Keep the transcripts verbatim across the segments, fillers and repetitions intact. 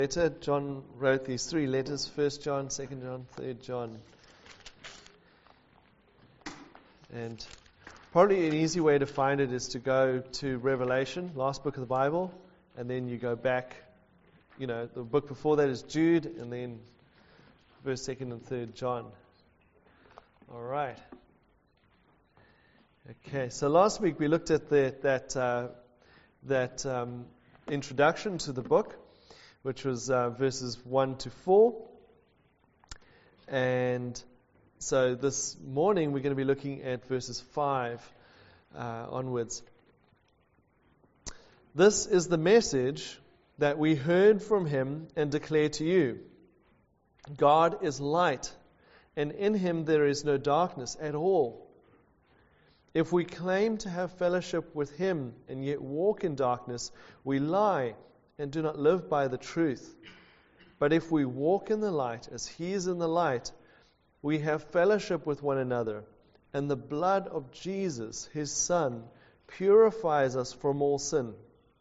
letter. John wrote these three letters, First John, Second John, Third John. And probably an easy way to find it is to go to Revelation, last book of the Bible, and then you go back, you know, the book before that is Jude, and then First, Second, and Third John. All right. Okay, so last week we looked at the, that uh, that um, introduction to the book, which was uh, verses one to four. And so this morning we're going to be looking at verses five uh, onwards. This is the message that we heard from him and declare to you. God is light, and in him there is no darkness at all. If we claim to have fellowship with him and yet walk in darkness, we lie and do not live by the truth. But if we walk in the light as he is in the light, we have fellowship with one another, and the blood of Jesus, his Son, purifies us from all sin.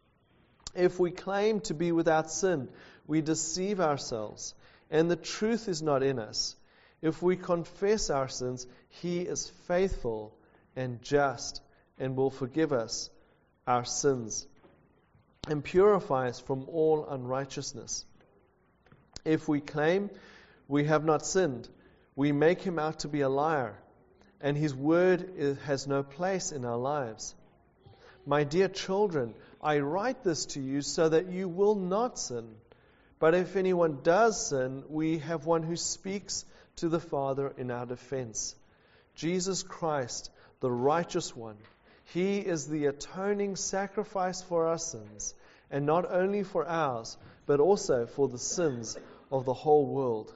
If we claim to be without sin, we deceive ourselves, and the truth is not in us. If we confess our sins, he is faithful and just, and will forgive us our sins, and purify us from all unrighteousness. If we claim we have not sinned, we make him out to be a liar, and his word is, has no place in our lives. My dear children, I write this to you so that you will not sin. But if anyone does sin, we have one who speaks to the Father in our defense, Jesus Christ, the righteous one. He is the atoning sacrifice for our sins, and not only for ours, but also for the sins of the whole world.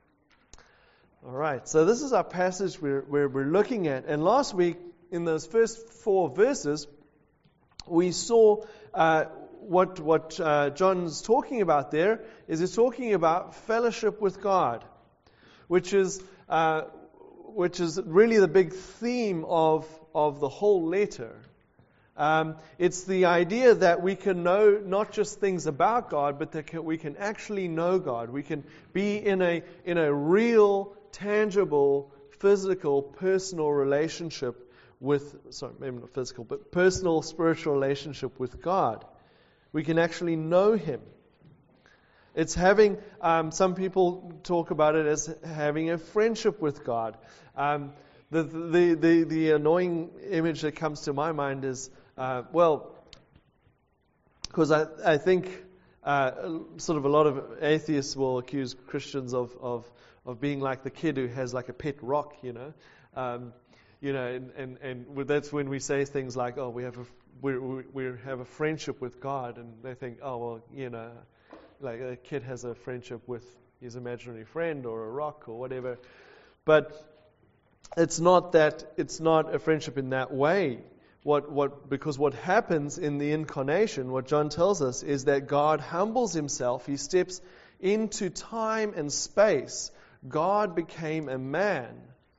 All right, so this is our passage we're, we're, we're looking at. And last week, in those first four verses, we saw uh, what, what uh, John's talking about there is he's talking about fellowship with God, which is uh, which is really the big theme of, of the whole letter. Um, it's the idea that we can know not just things about God, but that can, we can actually know God. We can be in a in a real, tangible, physical, personal relationship with, sorry, maybe not physical, but personal, spiritual relationship with God. We can actually know him. It's having, um, some people talk about it as having a friendship with God. Um, the, the, the, the annoying image that comes to my mind is, uh, well, because I, I think uh, sort of a lot of atheists will accuse Christians of, of, of being like the kid who has like a pet rock, you know. Um, you know, and, and, and that's when we say things like, oh, we have a, we, we, we have a friendship with God, and they think, oh, well, you know, like a kid has a friendship with his imaginary friend or a rock or whatever. But it's not that, it's not a friendship in that way. What, what, because what happens in the incarnation, what John tells us, is that God humbles himself. He steps into time and space. God became a man.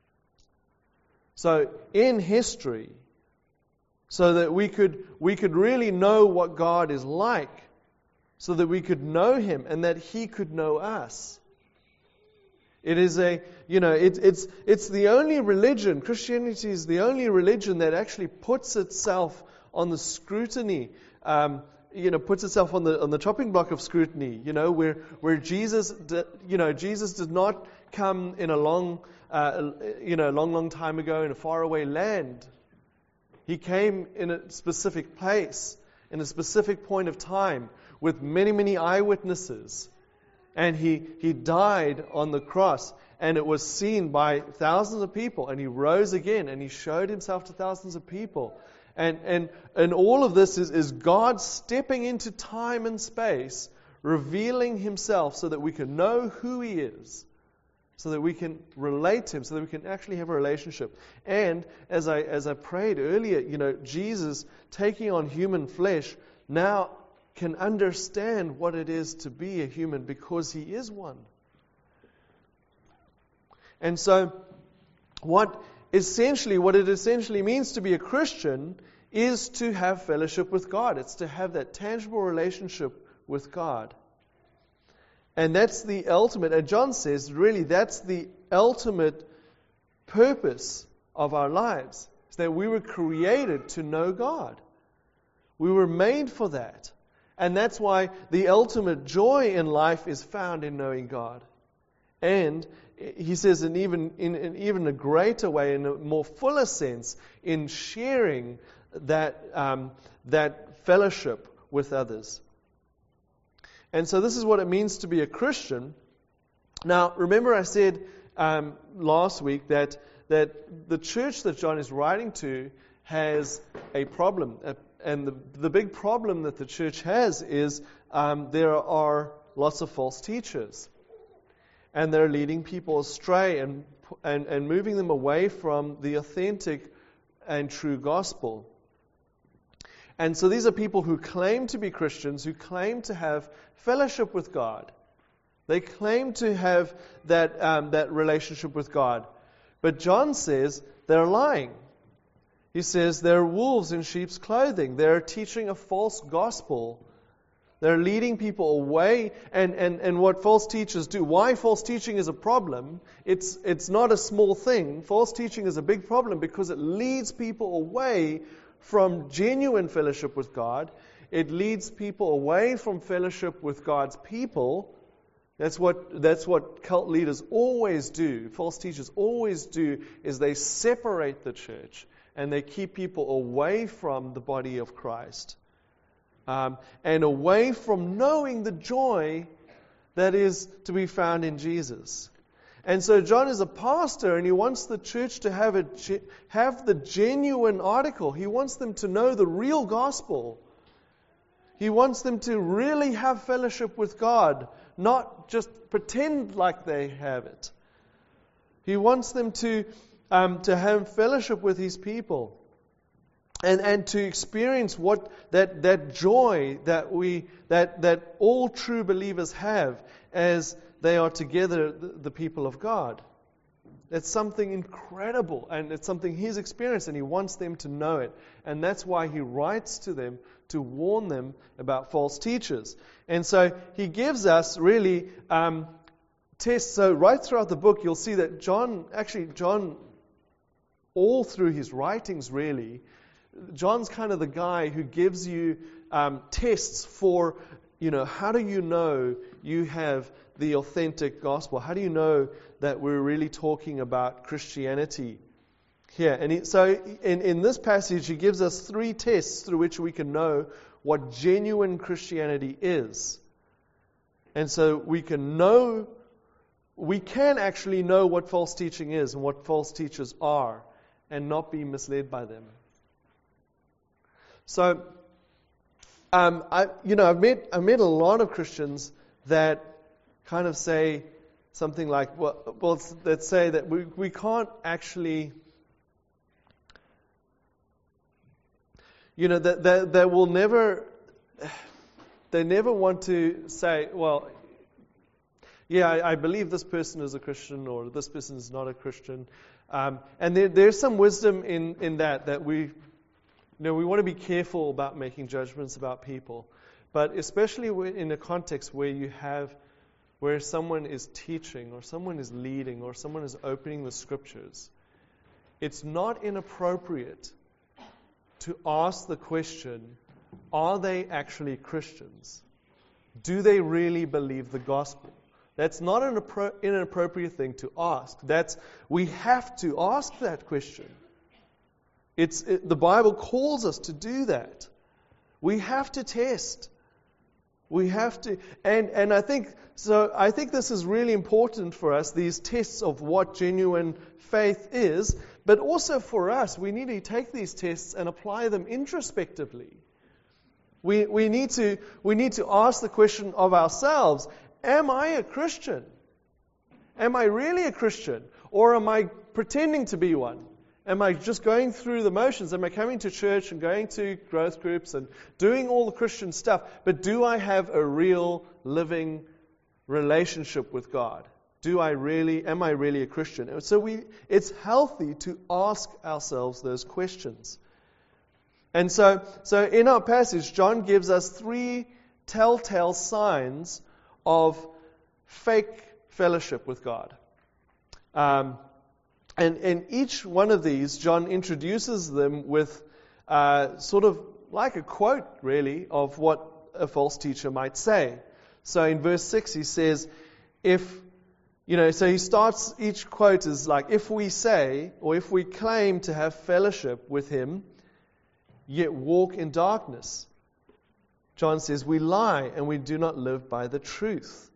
So in history, so that we could we could really know what God is like, so that we could know him and that he could know us. It is a, you know, it, it's it's the only religion, Christianity is the only religion that actually puts itself on the scrutiny, um, you know, puts itself on the on the chopping block of scrutiny, you know, where where Jesus, did, you know, Jesus did not come in a long, uh, you know, long, long time ago in a faraway land. He came in a specific place, in a specific point of time, with many, many eyewitnesses. And he, he died on the cross, and it was seen by thousands of people, and he rose again, and he showed himself to thousands of people. And and, and all of this is, is God stepping into time and space, revealing himself so that we can know who he is, so that we can relate to him, so that we can actually have a relationship. And as I as I prayed earlier, you know, Jesus taking on human flesh now can understand what it is to be a human because he is one. And so what essentially what it essentially means to be a Christian is to have fellowship with God. It's to have that tangible relationship with God. And that's the ultimate, and John says, really, that's the ultimate purpose of our lives, is that we were created to know God. We were made for that. And that's why the ultimate joy in life is found in knowing God. And he says in even in, in even a greater way, in a more fuller sense, in sharing that um, that fellowship with others. And so this is what it means to be a Christian. Now, remember I said um, last week that that the church that John is writing to has a problem. A, and the, the big problem that the church has is um, there are lots of false teachers. And they're leading people astray and, and, and moving them away from the authentic and true gospel. And so these are people who claim to be Christians, who claim to have fellowship with God. They claim to have that, um, that relationship with God. But John says they're lying. He says they're wolves in sheep's clothing. They're teaching a false gospel. They're leading people away. And, and, and what false teachers do, why false teaching is a problem, it's, it's not a small thing. False teaching is a big problem because it leads people away from genuine fellowship with God. It leads people away from fellowship with God's people. That's what, that's what cult leaders always do, false teachers always do, is they separate the church and they keep people away from the body of Christ. Um, and away from knowing the joy that is to be found in Jesus. And so John is a pastor and he wants the church to have, a, have the genuine article. He wants them to know the real gospel. He wants them to really have fellowship with God, not just pretend like they have it. He wants them to, um, to have fellowship with His people. And and to experience what that, that joy that we that that all true believers have as they are together, the, the people of God. It's something incredible, and it's something He's experienced, and He wants them to know it. And that's why He writes to them to warn them about false teachers. And so He gives us really um, tests. So right throughout the book, you'll see that John, actually John, all through his writings really, John's kind of the guy who gives you um, tests for, you know, how do you know you have the authentic gospel? How do you know that we're really talking about Christianity here? And he, so in, in this passage, he gives us three tests through which we can know what genuine Christianity is. And so we can know, we can actually know what false teaching is and what false teachers are and not be misled by them. So, um, I, you know, I've met I've met a lot of Christians that kind of say something like, well, well let's say that we we can't actually, you know, that that they will never, they never want to say, well, yeah, I, I believe this person is a Christian or this person is not a Christian, um, and there, there's some wisdom in in that that we. You know, we want to be careful about making judgments about people, but especially in a context where you have, where someone is teaching or someone is leading or someone is opening the scriptures, it's not inappropriate to ask the question, are they actually Christians? Do they really believe the gospel? That's not an appro- inappropriate thing to ask. That's, we have to ask that question. It's it, the Bible calls us to do that. We have to test. We have to, and and I think so. I think this is really important for us. These tests of what genuine faith is, but also for us, we need to take these tests and apply them introspectively. We we need to we need to ask the question of ourselves: am I a Christian? Am I really a Christian, or am I pretending to be one? Am I just going through the motions? Am I coming to church and going to growth groups and doing all the Christian stuff? But do I have a real living relationship with God? Do I really, am I really a Christian? And so we, it's healthy to ask ourselves those questions. And so, so in our passage, John gives us three telltale signs of fake fellowship with God. Um, and, and each one of these, John introduces them with uh, sort of like a quote, really, of what a false teacher might say. So in verse six, he says, if, you know, so he starts each quote is like, if we say, or if we claim to have fellowship with him, yet walk in darkness. John says, we lie and we do not live by the truth.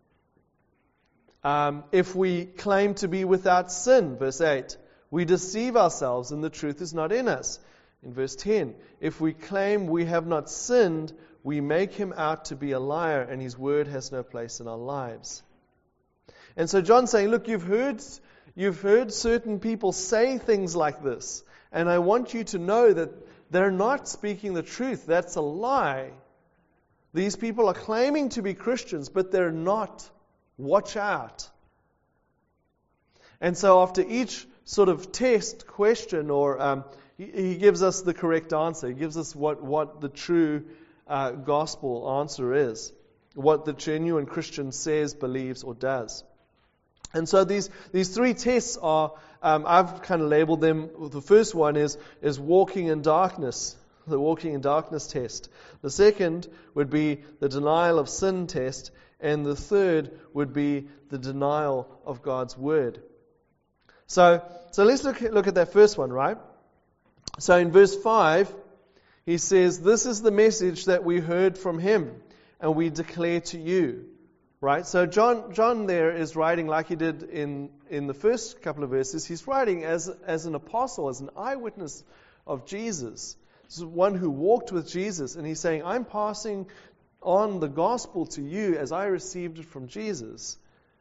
Um, if we claim to be without sin, verse eight, we deceive ourselves and the truth is not in us. In verse ten, if we claim we have not sinned, we make him out to be a liar and his word has no place in our lives. And so John's saying, look, you've heard, you've heard certain people say things like this, and I want you to know that they're not speaking the truth. That's a lie. These people are claiming to be Christians, but they're not. Watch out. And so after each sort of test, question, or um, he, he gives us the correct answer. He gives us what, what the true uh, gospel answer is. What the genuine Christian says, believes, or does. And so these, these three tests are, um, I've kind of labeled them. The first one is, is walking in darkness, the walking in darkness test. The second would be the denial of sin test. And the third would be the denial of God's word. So, so let's look at, look at that first one, right? So in verse five, he says, this is the message that we heard from him, and we declare to you. Right? So John John there is writing like he did in, in the first couple of verses. He's writing as, as an apostle, as an eyewitness of Jesus. This is one who walked with Jesus. And he's saying, I'm passing on the gospel to you as I received it from Jesus.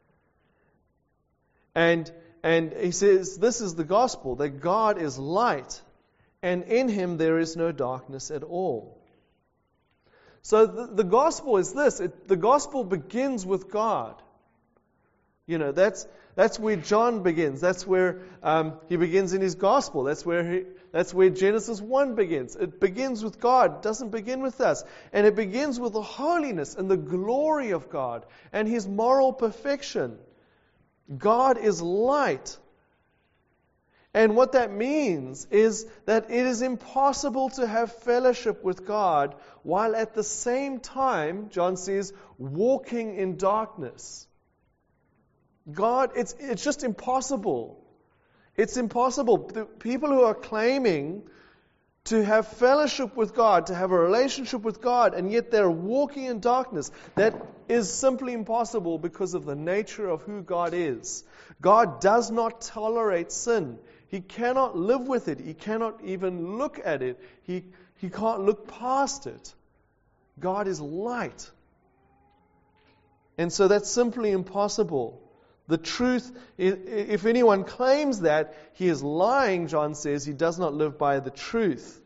And, and he says, this is the gospel, that God is light, and in him there is no darkness at all. So the, the gospel is this. It, the gospel begins with God. You know, that's that's where John begins. That's where um, he begins in his gospel. That's where he, that's where Genesis one begins. It begins with God. It doesn't begin with us. And it begins with the holiness and the glory of God and his moral perfection. God is light. And what that means is that it is impossible to have fellowship with God while at the same time, John says, walking in darkness. God, it's it's just impossible. It's impossible. The people who are claiming to have fellowship with God, to have a relationship with God, and yet they're walking in darkness, that is simply impossible because of the nature of who God is. God does not tolerate sin. He cannot live with it. He cannot even look at it. He, he can't look past it. God is light. And so that's simply impossible. The truth, if anyone claims that, he is lying, John says. He does not live by the truth.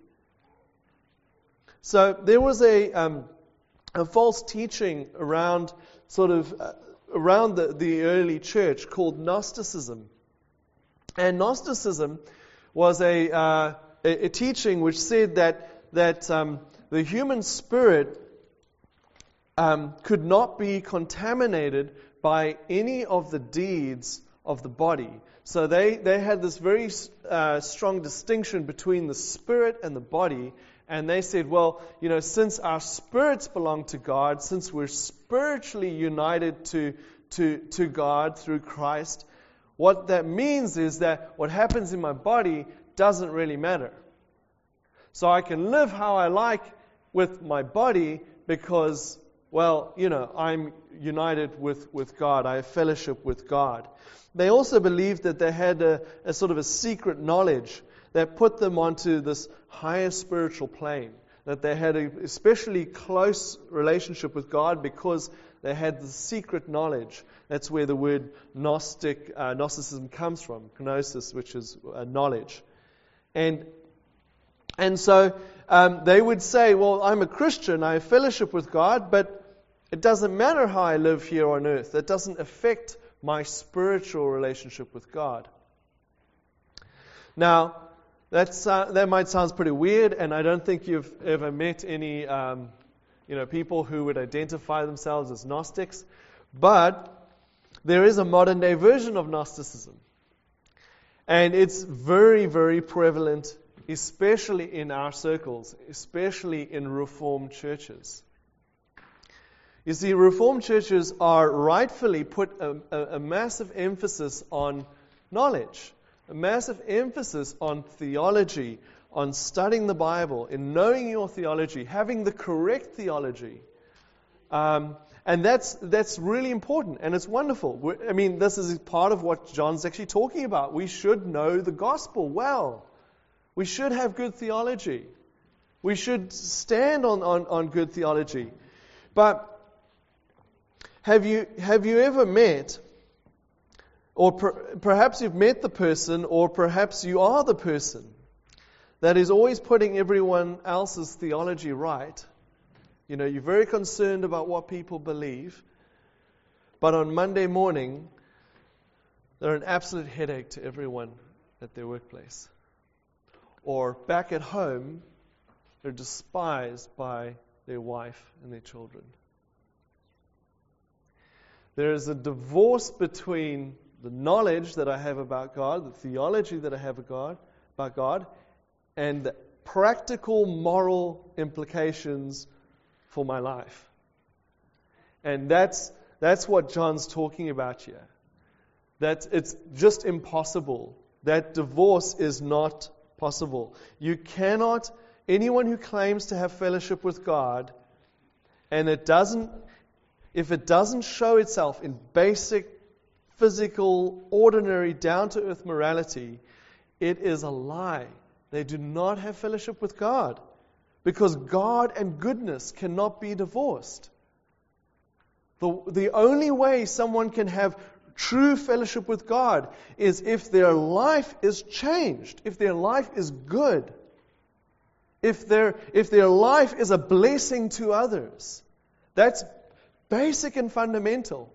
So there was a, um, a false teaching around sort of uh, around the, the early church called Gnosticism. And Gnosticism was a, uh, a, a teaching which said that that um, the human spirit um, could not be contaminated by any of the deeds of the body. So they, they had this very uh, strong distinction between the spirit and the body. And they said, well, you know, since our spirits belong to God, since we're spiritually united to, to, to God through Christ, what that means is that what happens in my body doesn't really matter. So I can live how I like with my body because, well, you know, I'm united with, with God. I have fellowship with God. They also believed that they had a, a sort of a secret knowledge that put them onto this higher spiritual plane. That they had a especially close relationship with God because they had the secret knowledge. That's where the word Gnostic, uh, Gnosticism comes from, gnosis, which is uh, knowledge. And and so um, they would say, well, I'm a Christian, I have fellowship with God, but it doesn't matter how I live here on earth. That doesn't affect my spiritual relationship with God. Now, that's, uh, that might sound pretty weird, and I don't think you've ever met any um, you know, people who would identify themselves as Gnostics. But there is a modern day version of Gnosticism. And it's very, very prevalent, especially in our circles, especially in Reformed churches. You see, Reformed churches are rightfully put a, a, a massive emphasis on knowledge, a massive emphasis on theology, on studying the Bible, in knowing your theology, having the correct theology. Um, and that's that's really important, and it's wonderful. We're, I mean, this is part of what John's actually talking about. We should know the gospel well. We should have good theology. We should stand on, on, on good theology. But have you have you ever met, or per, perhaps you've met the person, or perhaps you are the person that is always putting everyone else's theology right? You know, you're very concerned about what people believe, but on Monday morning, they're an absolute headache to everyone at their workplace. Or back at home, they're despised by their wife and their children. There is a divorce between the knowledge that I have about God, the theology that I have about God, about God, and the practical moral implications for my life. And that's that's what John's talking about here. That it's just impossible. That divorce is not possible. You cannot, anyone who claims to have fellowship with God, and it doesn't, if it doesn't show itself in basic, physical, ordinary, down-to-earth morality, it is a lie. They do not have fellowship with God. Because God and goodness cannot be divorced. The, the only way someone can have true fellowship with God is if their life is changed, if their life is good, if their, if their life is a blessing to others. That's basic and fundamental.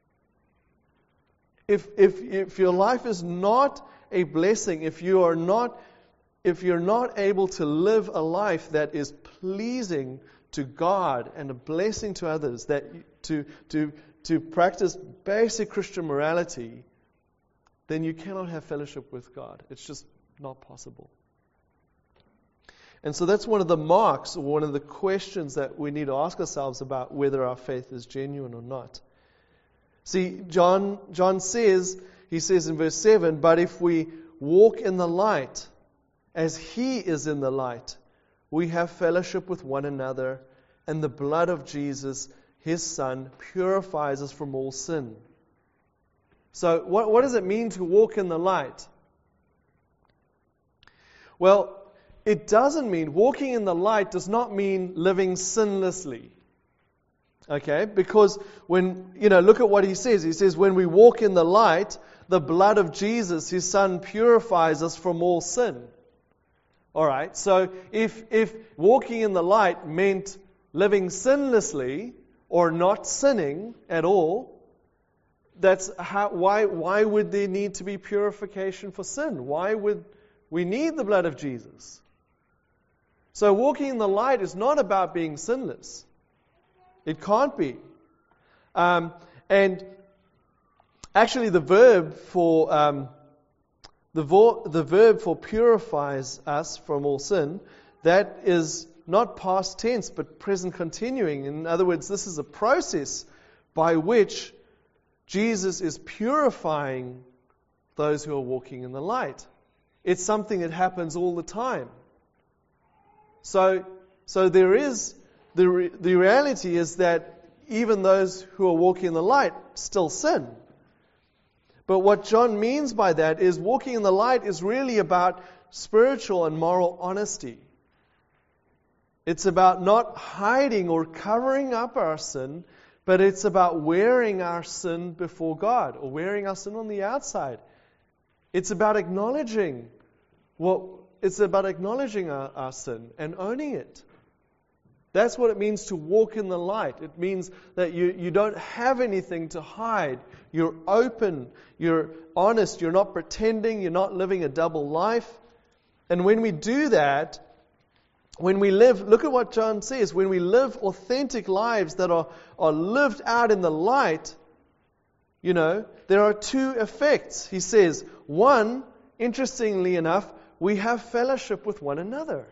If, if, if your life is not a blessing, if you are not If you're not able to live a life that is pleasing to God and a blessing to others, that to to to practice basic Christian morality, then you cannot have fellowship with God. It's just not possible. And so that's one of the marks, or one of the questions that we need to ask ourselves about whether our faith is genuine or not. See, John John says, he says in verse seven, but if we walk in the light, as He is in the light, we have fellowship with one another, and the blood of Jesus, His Son, purifies us from all sin. So what, what does it mean to walk in the light? Well, it doesn't mean, walking in the light does not mean living sinlessly. Okay? Because when, you know, look at what he says. He says, when we walk in the light, the blood of Jesus, His Son, purifies us from all sin. Alright, so if if walking in the light meant living sinlessly or not sinning at all, that's how, why why would there need to be purification for sin? Why would we need the blood of Jesus? So walking in the light is not about being sinless. It can't be. Um, and actually the verb for... Um, The, vo- the verb for purifies us from all sin, that is not past tense, but present continuing. In other words, this is a process by which Jesus is purifying those who are walking in the light. It's something that happens all the time. So, so there is, the re- the reality is that even those who are walking in the light still sin. But what John means by that is walking in the light is really about spiritual and moral honesty. It's about not hiding or covering up our sin, but it's about wearing our sin before God, or wearing our sin on the outside. It's about acknowledging what it's about acknowledging our, our sin and owning it. That's what it means to walk in the light. It means that you, you don't have anything to hide. You're open. You're honest. You're not pretending. You're not living a double life. And when we do that, when we live, look at what John says, when we live authentic lives that are, are lived out in the light, You know, there are two effects. He says, one, interestingly enough, we have fellowship with one another.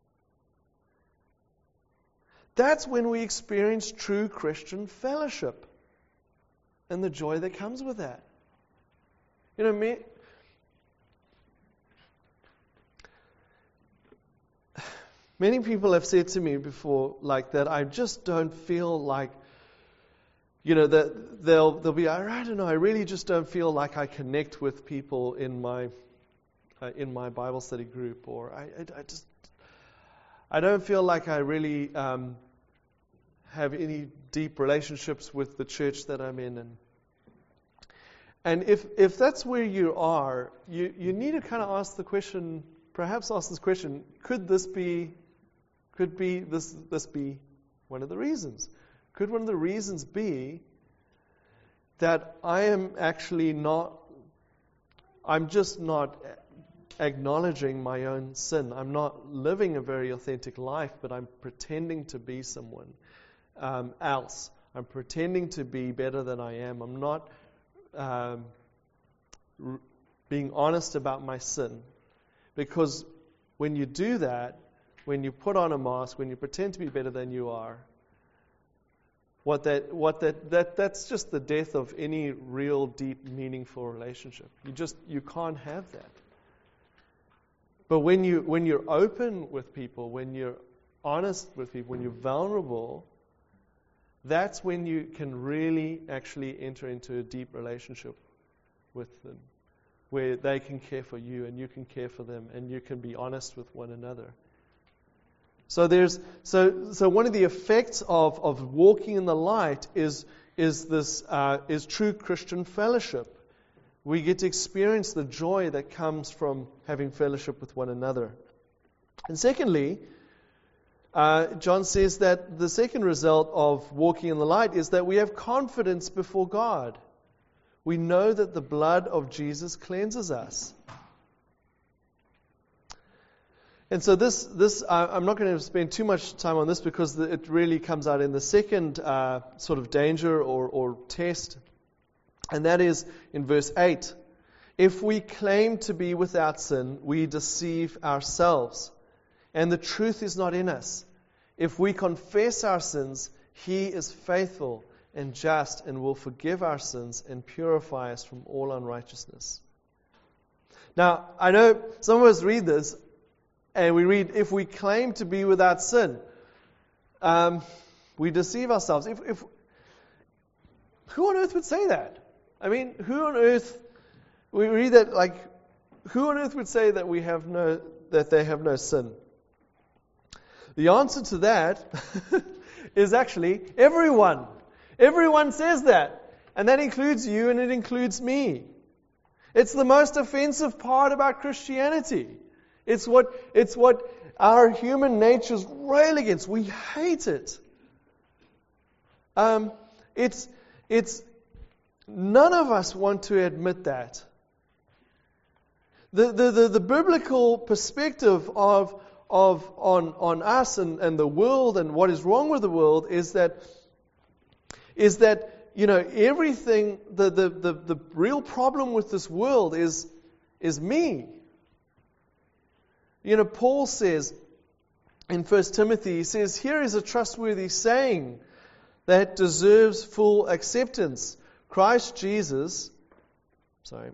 That's when we experience true Christian fellowship and the joy that comes with that. You know, me, many people have said to me before, like, that I just don't feel like, you know, that they'll they'll be, I don't know, I really just don't feel like I connect with people in my uh, in my Bible study group, or I, I, I just I don't feel like I really um, have any deep relationships with the church that I'm in, and and if if that's where you are, you you need to kind of ask the question, perhaps ask this question: Could this be could be this this be one of the reasons? Could one of the reasons be that I am actually not, I'm just not acknowledging my own sin. I'm not living a very authentic life, but I'm pretending to be someone um, else. I'm pretending to be better than I am. I'm not um, r- being honest about my sin. Because when you do that, when you put on a mask, when you pretend to be better than you are, What that, what that, that, that's just the death of any real, deep, meaningful relationship. You just, you can't have that. But when you, when you're open with people, when you're honest with people, when you're vulnerable, that's when you can really actually enter into a deep relationship with them, where they can care for you and you can care for them, and you can be honest with one another. So there's so so one of the effects of, of walking in the light is is this uh, is true Christian fellowship. We get to experience the joy that comes from having fellowship with one another. And secondly, uh, John says that the second result of walking in the light is that we have confidence before God. We know that the blood of Jesus cleanses us. And so this, this uh, I'm not going to spend too much time on this because the, it really comes out in the second uh, sort of danger or, or test. And that is in verse eight. If we claim to be without sin, we deceive ourselves, and the truth is not in us. If we confess our sins, He is faithful and just and will forgive our sins and purify us from all unrighteousness. Now, I know some of us read this, and we read, if we claim to be without sin, um, we deceive ourselves. If, if who on earth would say that? I mean, who on earth, we read that, like, who on earth would say that we have no, that they have no sin? The answer to that is actually everyone. Everyone says that. And that includes you and it includes me. It's the most offensive part about Christianity. It's what it's what our human natures rail against. We hate it. Um, it's it's none of us want to admit that. The the the, the biblical perspective of of on on us and, and the world and what is wrong with the world is that is that you know everything the the the, the real problem with this world is is me. You know, Paul says in First Timothy, he says, here is a trustworthy saying that deserves full acceptance. Christ Jesus, sorry,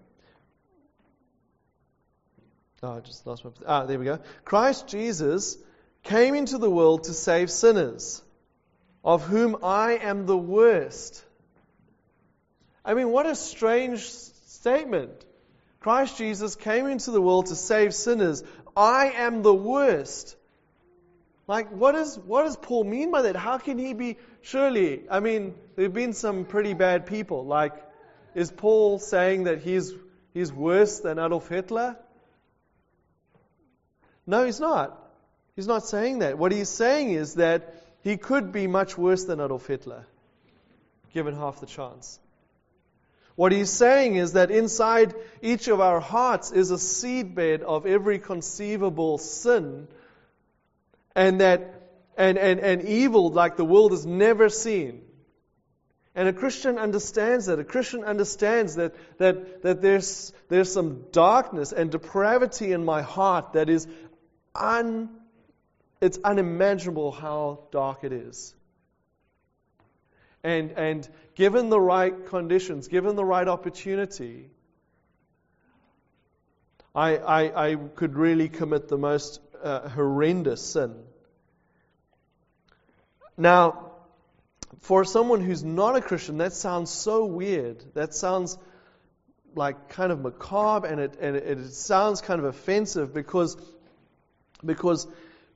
oh, I just lost my, ah, there we go. Christ Jesus came into the world to save sinners, of whom I am the worst. I mean, what a strange statement. Christ Jesus came into the world to save sinners. I am the worst. Like, what is what does Paul mean by that? How can he be? Surely, I mean, there have been some pretty bad people. Like, is Paul saying that he's he's worse than Adolf Hitler? No, he's not. He's not saying that. What he's saying is that he could be much worse than Adolf Hitler, given half the chance. What he's saying is that inside each of our hearts is a seedbed of every conceivable sin, and that and, and, and evil like the world has never seen. And a Christian understands that. A Christian understands that that that there's there's some darkness and depravity in my heart that is un it's unimaginable how dark it is. And and given the right conditions, given the right opportunity, I I, I could really commit the most uh, horrendous sin. Now, for someone who's not a Christian, that sounds so weird. That sounds like kind of macabre, and it and it, it sounds kind of offensive because because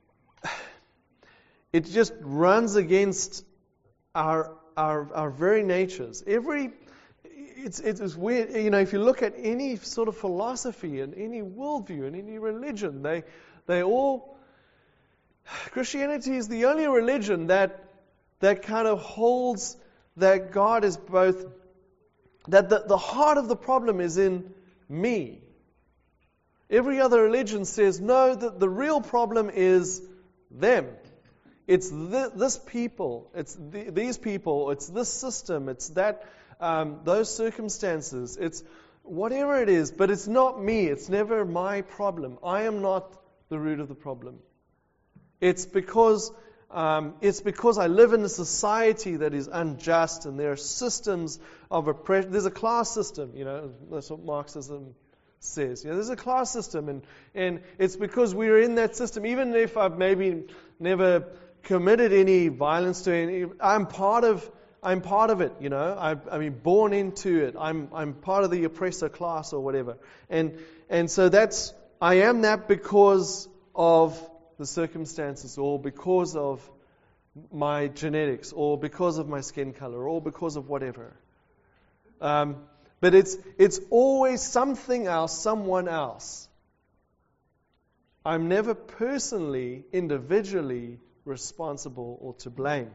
it just runs against our our our very natures. Every it's it's weird. You know, if you look at any sort of philosophy and any worldview and any religion, they they all Christianity is the only religion that that kind of holds that God is both, that the, the heart of the problem is in me. Every other religion says, no, the, the real problem is them. It's th- this people, it's the, these people, it's this system, it's that, um, those circumstances, it's whatever it is, but it's not me, it's never my problem. I am not the root of the problem. It's because Um, it's because I live in a society that is unjust, and there are systems of oppression. There's a class system, you know, that's what Marxism says. You know, there's a class system, and, and it's because we're in that system. Even if I've maybe never committed any violence to any, I'm part of, I'm part of it. You know, I, I mean, born into it. I'm, I'm part of the oppressor class or whatever, and and so that's I am that because of the circumstances, or because of my genetics, or because of my skin color, or because of whatever. Um, but it's it's always something else, someone else. I'm never personally, individually responsible or to blame.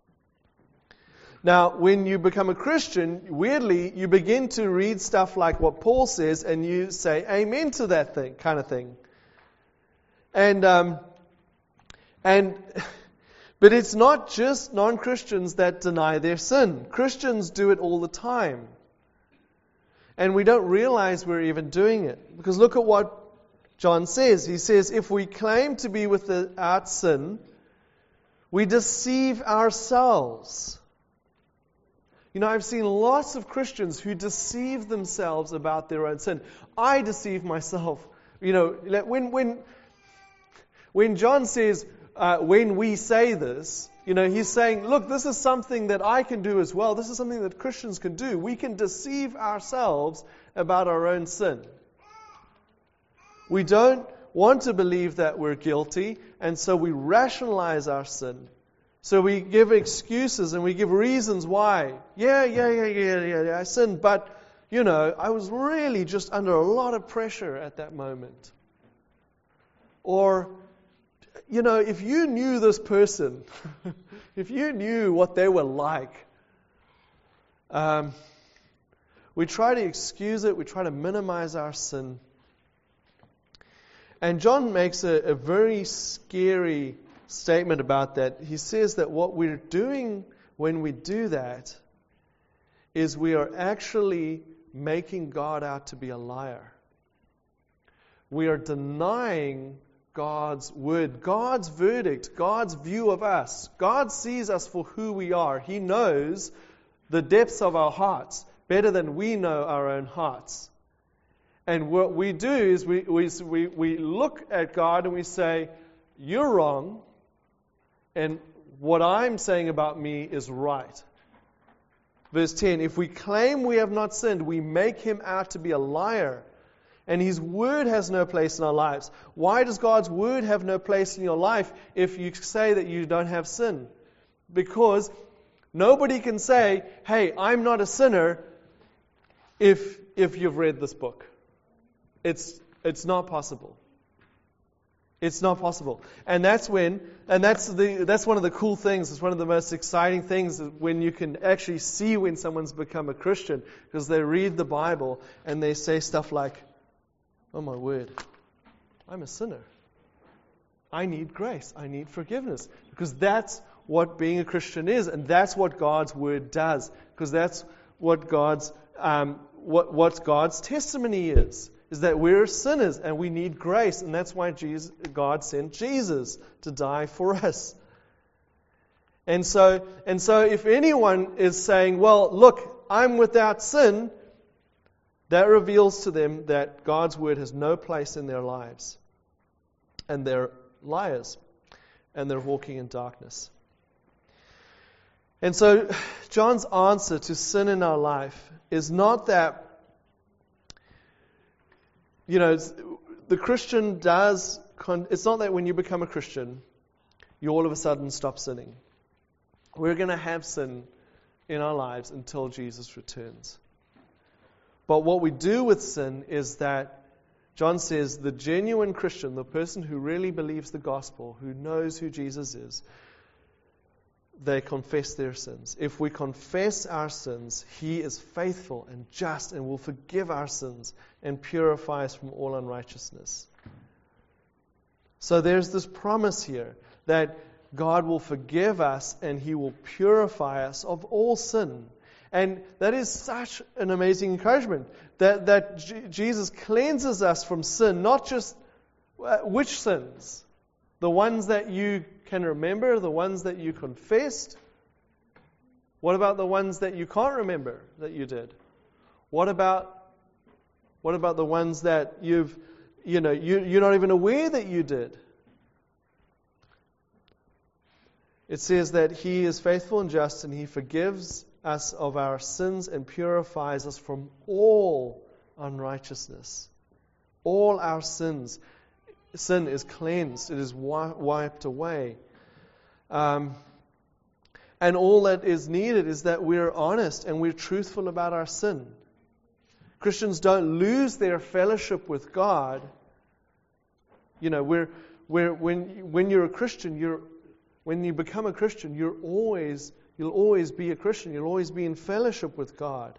Now, when you become a Christian, weirdly, you begin to read stuff like what Paul says, and you say amen to that thing, kind of thing. And um, and but it's not just non-Christians that deny their sin. Christians do it all the time. And we don't realize we're even doing it. Because look at what John says. He says, if we claim to be without sin, we deceive ourselves. You know, I've seen lots of Christians who deceive themselves about their own sin. I deceive myself. You know, when when when John says, uh, when we say this, you know, he's saying, look, this is something that I can do as well. This is something that Christians can do. We can deceive ourselves about our own sin. We don't want to believe that we're guilty, and so we rationalize our sin. So we give excuses and we give reasons why. Yeah, yeah, yeah, yeah, yeah, yeah, I sinned, but, you know, I was really just under a lot of pressure at that moment. Or, you know, if you knew this person, if you knew what they were like, um, we try to excuse it, we try to minimize our sin. And John makes a, a very scary statement about that. He says that what we're doing when we do that is we are actually making God out to be a liar. We are denying God's word, God's verdict, God's view of us. God sees us for who we are. He knows the depths of our hearts better than we know our own hearts. And what we do is we we we, we look at God and we say, you're wrong, and what I'm saying about me is right. Verse ten, if we claim we have not sinned, we make him out to be a liar, and his word has no place in our lives. Why does God's word have no place in your life if you say that you don't have sin? Because nobody can say, hey, I'm not a sinner if if you've read this book. It's it's not possible. It's not possible. And that's when, and that's the that's one of the cool things, it's one of the most exciting things when you can actually see when someone's become a Christian, because they read the Bible and they say stuff like, oh my word, I'm a sinner. I need grace. I need forgiveness. Because that's what being a Christian is, and that's what God's Word does, because that's what God's um, what what God's testimony is. Is that we're sinners and we need grace, and that's why Jesus, God sent Jesus to die for us. And so, and so, if anyone is saying, "Well, look, I'm without sin," that reveals to them that God's Word has no place in their lives, and they're liars, and they're walking in darkness. And so, John's answer to sin in our life is not that. You know, the Christian does, it's not that when you become a Christian, you all of a sudden stop sinning. We're going to have sin in our lives until Jesus returns. But what we do with sin is that, John says, the genuine Christian, the person who really believes the gospel, who knows who Jesus is, they confess their sins. If we confess our sins, He is faithful and just and will forgive our sins and purify us from all unrighteousness. So there's this promise here that God will forgive us and He will purify us of all sin. And that is such an amazing encouragement, that, that J- Jesus cleanses us from sin, not just uh, which sins? The ones that you can remember, the ones that you confessed. What about the ones that you can't remember that you did? What about what about the ones that you've, you know, you, you're not even aware that you did? It says that He is faithful and just, and He forgives us of our sins and purifies us from all unrighteousness. All our sins. Sin is cleansed. It is wiped away. Um, and all that is needed is that we're honest and we're truthful about our sin. Christians don't lose their fellowship with God. You know, we're, we're, when, when you're a Christian, you're, when you become a Christian, you're always, you'll always be a Christian. You'll always be in fellowship with God.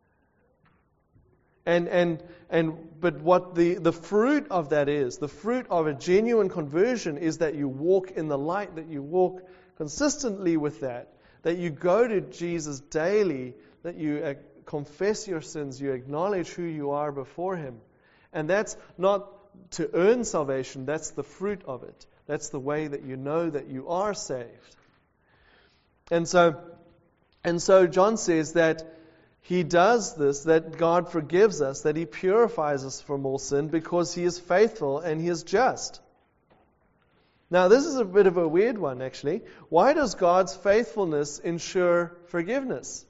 And and and but what the, the fruit of that is, the fruit of a genuine conversion is that you walk in the light, that you walk consistently with that, that you go to Jesus daily, that you uh, confess your sins, you acknowledge who you are before Him. And that's not to earn salvation, that's the fruit of it. That's the way that you know that you are saved. And so and so John says that He does this, that God forgives us, that He purifies us from all sin because He is faithful and He is just. Now, this is a bit of a weird one, actually. Why does God's faithfulness ensure forgiveness?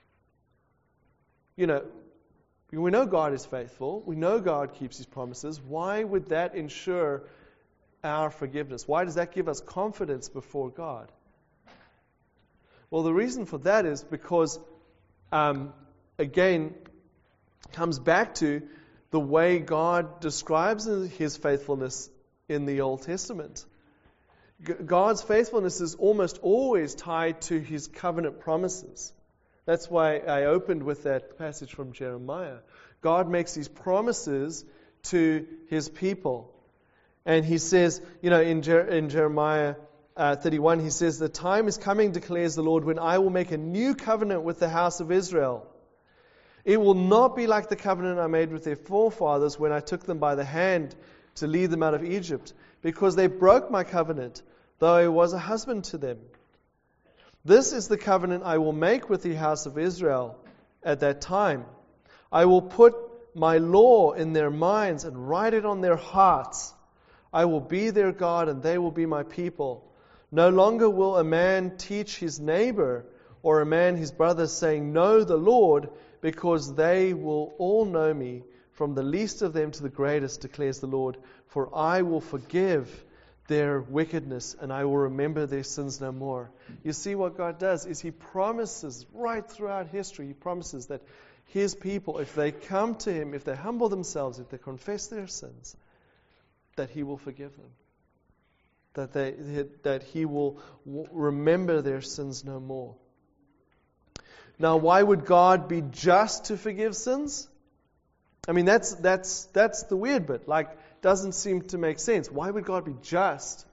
You know, we know God is faithful. We know God keeps His promises. Why would that ensure our forgiveness? Why does that give us confidence before God? Well, the reason for that is because Um, again, comes back to the way God describes His faithfulness in the Old Testament. G- God's faithfulness is almost always tied to His covenant promises. That's why I opened with that passage from Jeremiah. God makes His promises to His people. And He says, you know, in, Jer- in Jeremiah Uh, thirty-one, He says, "The time is coming, declares the Lord, when I will make a new covenant with the house of Israel. It will not be like the covenant I made with their forefathers when I took them by the hand to lead them out of Egypt, because they broke my covenant, though I was a husband to them. This is the covenant I will make with the house of Israel at that time. I will put my law in their minds and write it on their hearts. I will be their God and they will be my people. No longer will a man teach his neighbor or a man his brother, saying, 'Know the Lord,' because they will all know me, from the least of them to the greatest, declares the Lord. For I will forgive their wickedness and I will remember their sins no more." You see what God does is He promises right throughout history, He promises that His people, if they come to Him, if they humble themselves, if they confess their sins, that He will forgive them. That they that He will remember their sins no more. Now, why would God be just to forgive sins? I mean, that's that's that's the weird bit. Like, doesn't seem to make sense. Why would God be just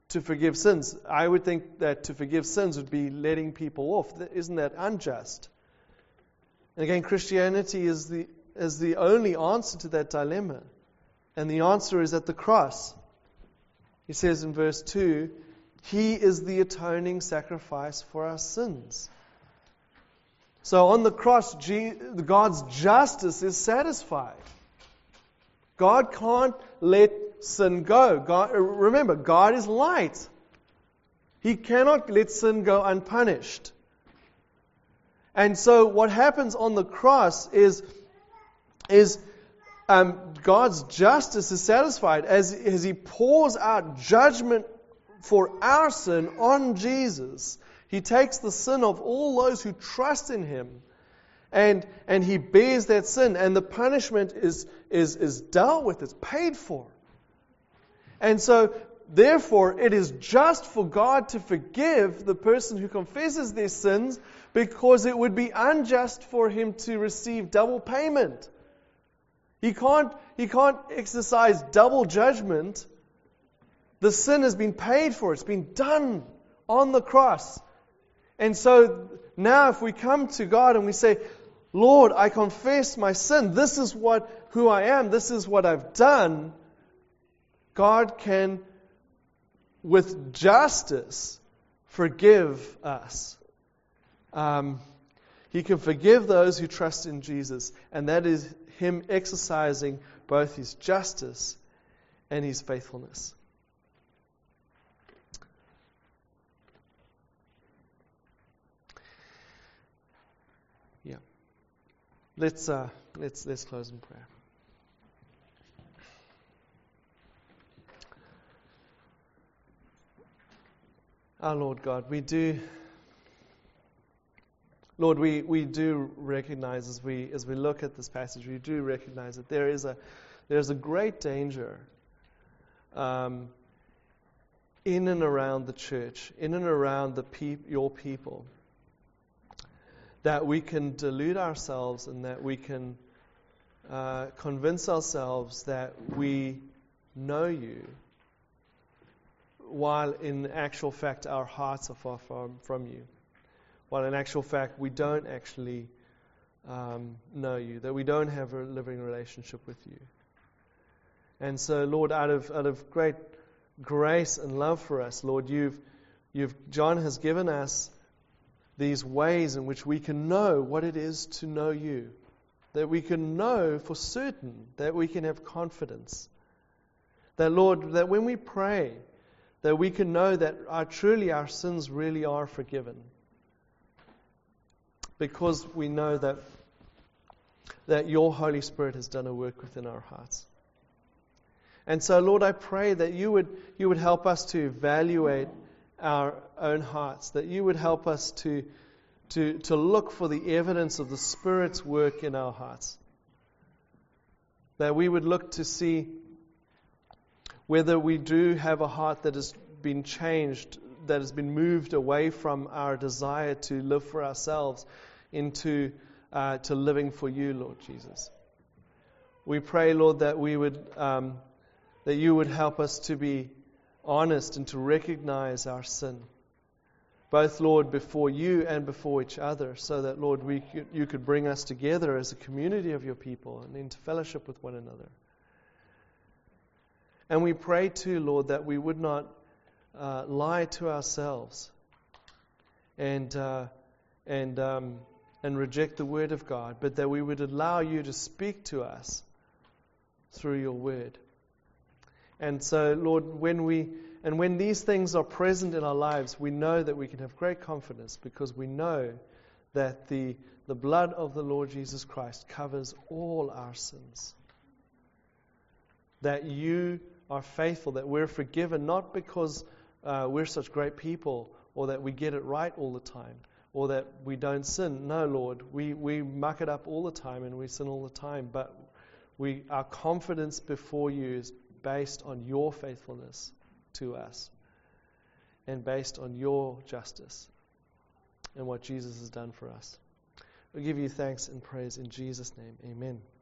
to forgive sins. I would think that to forgive sins would be letting people off. Isn't that unjust? And again, Christianity is the is the only answer to that dilemma. And the answer is at the cross. He says in verse two, He is the atoning sacrifice for our sins. So on the cross, God's justice is satisfied. God can't let sin go. God, remember, God is light. He cannot let sin go unpunished. And so what happens on the cross is, is um, God's justice is satisfied as, as He pours out judgment for our sin on Jesus. He takes the sin of all those who trust in Him, and and He bears that sin, and the punishment is is is dealt with, it's paid for. And so, therefore, it is just for God to forgive the person who confesses their sins, because it would be unjust for Him to receive double payment. He can't He can't exercise double judgment. The sin has been paid for, it's been done on the cross. And so now if we come to God and we say, Lord, I confess my sin. This is what who I am. This is what I've done. God can, with justice, forgive us. Um, he can forgive those who trust in Jesus. And that is Him exercising both His justice and His faithfulness. Let's uh, let's let's close in prayer. Our Lord God, we do, Lord, we, we do recognize as we as we look at this passage, we do recognize that there is a there is a great danger um, in and around the church, in and around the peop- your people, that we can delude ourselves and that we can uh, convince ourselves that we know You, while in actual fact our hearts are far from, from You. While in actual fact we don't actually um, know You, that we don't have a living relationship with You. And so, Lord, out of out of great grace and love for us, Lord, you've you've John has given us these ways in which we can know what it is to know You. That we can know for certain, that we can have confidence. That, Lord, that when we pray, that we can know that our, truly our sins really are forgiven. Because we know that, that Your Holy Spirit has done a work within our hearts. And so, Lord, I pray that You would You would help us to evaluate our own hearts, that You would help us to, to, to look for the evidence of the Spirit's work in our hearts. That we would look to see whether we do have a heart that has been changed, that has been moved away from our desire to live for ourselves into uh, to living for You, Lord Jesus. We pray, Lord, that we would um, that You would help us to be honest and to recognize our sin, both, Lord, before You and before each other, so that, Lord, we could, You could bring us together as a community of Your people and into fellowship with one another. And we pray too, Lord, that we would not uh, lie to ourselves and uh, and um, and reject the Word of God, but that we would allow You to speak to us through Your Word. And so, Lord, when we and when these things are present in our lives, we know that we can have great confidence, because we know that the the blood of the Lord Jesus Christ covers all our sins. That You are faithful, that we're forgiven, not because uh, we're such great people or that we get it right all the time or that we don't sin. No, Lord, we, we muck it up all the time and we sin all the time, but we our confidence before You is based on Your faithfulness to us and based on Your justice and what Jesus has done for us. We give You thanks and praise in Jesus' name. Amen.